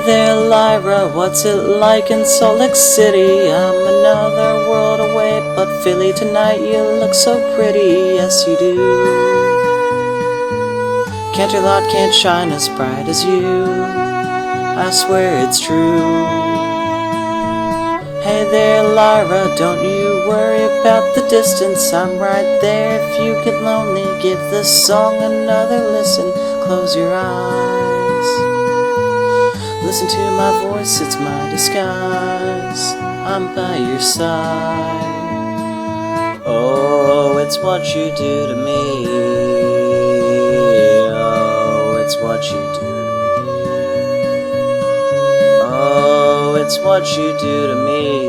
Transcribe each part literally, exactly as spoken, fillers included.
there, Lyra, what's it like in Salt Lake City? I'm another world away, but Philly, tonight you look so pretty, yes you do. Canterlot can't shine as bright as you, I swear it's true. Hey there, Lyra, don't you worry about the distance, I'm right there if you get lonely. Give this song another listen, close your eyes. Listen to my voice, it's my disguise, I'm by your side. Oh, it's what you do to me. Oh, it's what you do to me. Oh, it's what you do to me.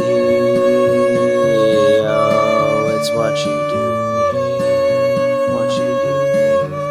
Oh, it's what you do to me. What you do to me.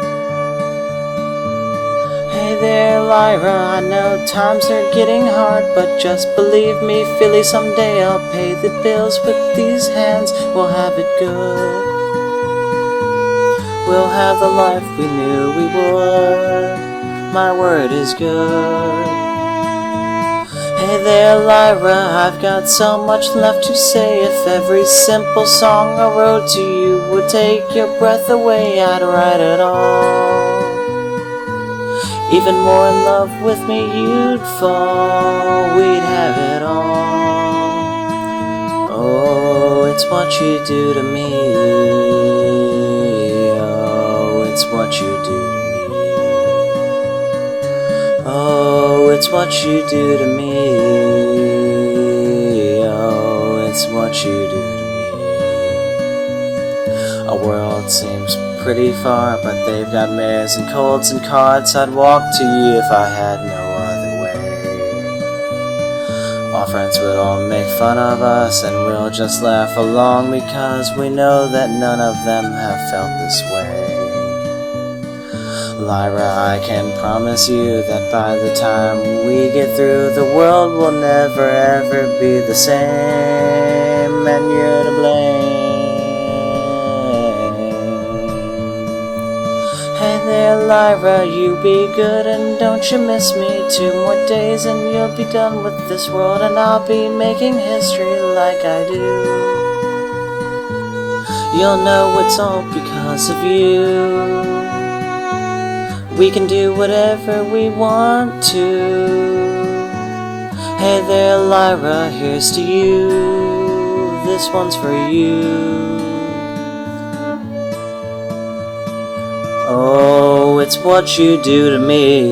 Hey there, Lyra, I know times are getting hard, but just believe me, Philly, someday I'll pay the bills with these hands. We'll have it good. We'll have the life we knew we would. My word is good. Hey there, Lyra, I've got so much left to say. If every simple song I wrote to you would take your breath away, I'd write it all. Even more in love with me you'd fall, we'd have it all. Oh, it's what you do to me. Oh, it's what you do to me. Oh, it's what you do to me. Oh, it's what you do to me. A world seems pretty far, but they've got mares and colts and carts. I'd walk to you if I had no other way. Our friends would all make fun of us, and we'll just laugh along, because we know that none of them have felt this way. Lyra, I can promise you that by the time we get through, the world will never ever be the same, and you're to blame. Hey there, Lyra, you be good and don't you miss me. Two more days and you'll be done with this world, and I'll be making history like I do. You'll know it's all because of you. We can do whatever we want to. Hey there, Lyra, here's to you. This one's for you. Oh, it's what you do to me.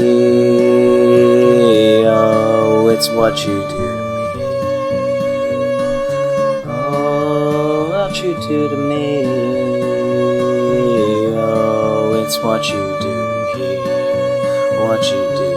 Oh, it's what you do to me. Oh, what you do to me. Oh, it's what you do to me. What you do.